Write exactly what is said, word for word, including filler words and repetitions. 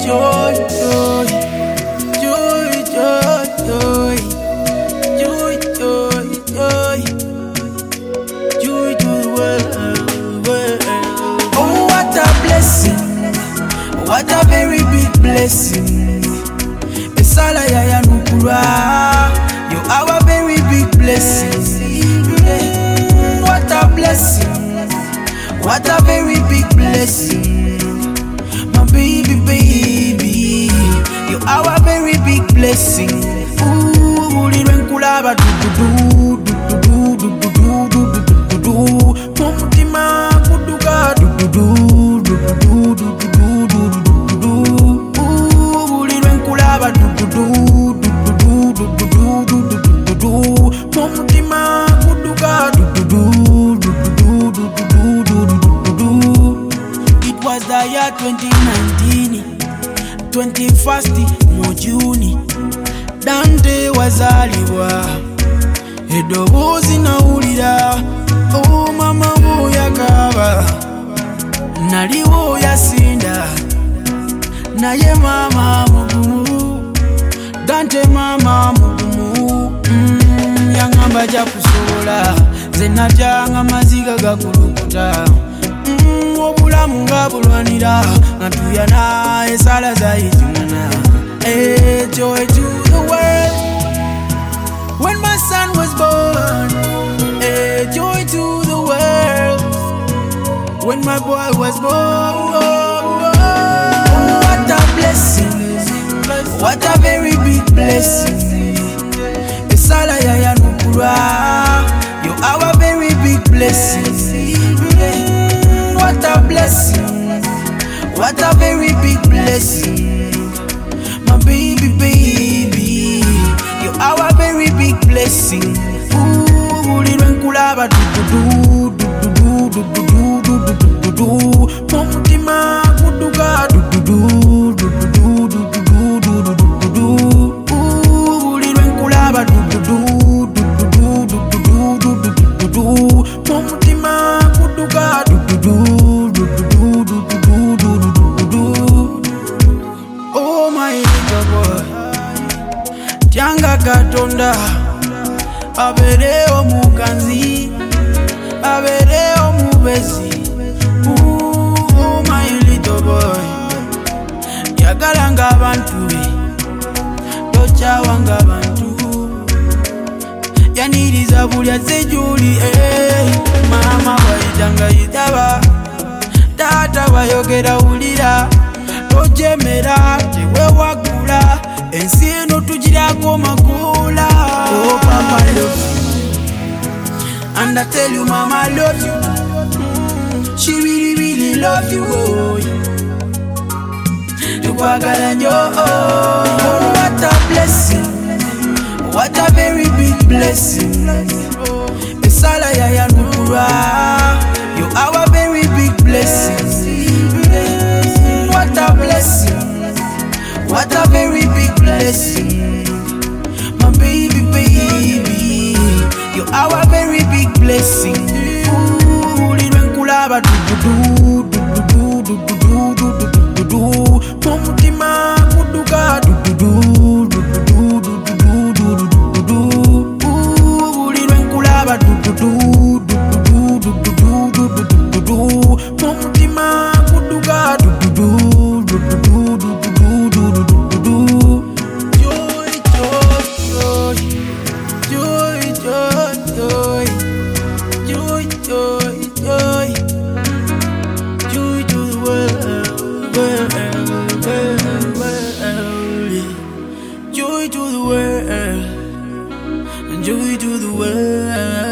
joy, joy, joy, joy, joy, joy, joy, joy, joy to the world, world. Oh, what a blessing, what a very big blessing. Esala ya ya nukura, you are a very big blessing. What a blessing, what a very big blessing. My baby, baby, you are a very big blessing. Ooh, lirenkulaba do do do do do do do do do do do. Mumutima kuduka do do do do do do do do do do. Ooh, lirenkulaba do do do do do do do do do do do. Mumutima kuduka do do do do do do do do do do. It was the year twenty nineteen, twenty-first of June. Dante wazaliwa, edobozi naulira. Oh mama woya kaba, naliwo yasinda. Naye mama mugumu, Dante mama mugumu. mm, Yangamba ja kusobola, zena janga maziga gakulukuta. mm, Obulamu nga bulwanira, nga tuyana esala zayitungana. Hey, joy to the world. When my son was born, hey, joy to the world. When my boy was born, oh, what a blessing, what a very big blessing. Esala ya ya nukura, you are a very big blessing. What a blessing, what a very big blessing. My baby, baby, you are a very big blessing. Ooh, lirenkulaba do do do do do do do do do do do. Mumutima kuduka do do do do do do do do do do do. Ooh, lirenkulaba do do do do do do do do do do. Mumutima kuduka do do do do do do do do do do. Oh my little boy, Janga Katonda, abereo mukanzi, abereo mubezi. Oh my little boy, yagalanga abantu be, tochawanga abantu. Yaniriza bulya sejuli, eh. Mama wayitanga yitaba, tata wayogera wulira. Tojemera tewe wagula, ensi eno tugirako makula. Oh papa love you, and I tell you mama love you. mm, She really really love you. Oh, tukwagala nyo. Oh, what a blessing, what a very big blessing. Esala ya ya nukura, you are a very big blessing. What a blessing, what a very big blessing. My baby, baby, you are a very big blessing. Ooh, lirenkulaba do do do do do do do do do do do. Mumutima kuduka do do do do do do do do do do. Ooh, lirenkulaba do do do do do do do do do do do. Mumutima kuduka do do do. Joy to the world, joy to the world.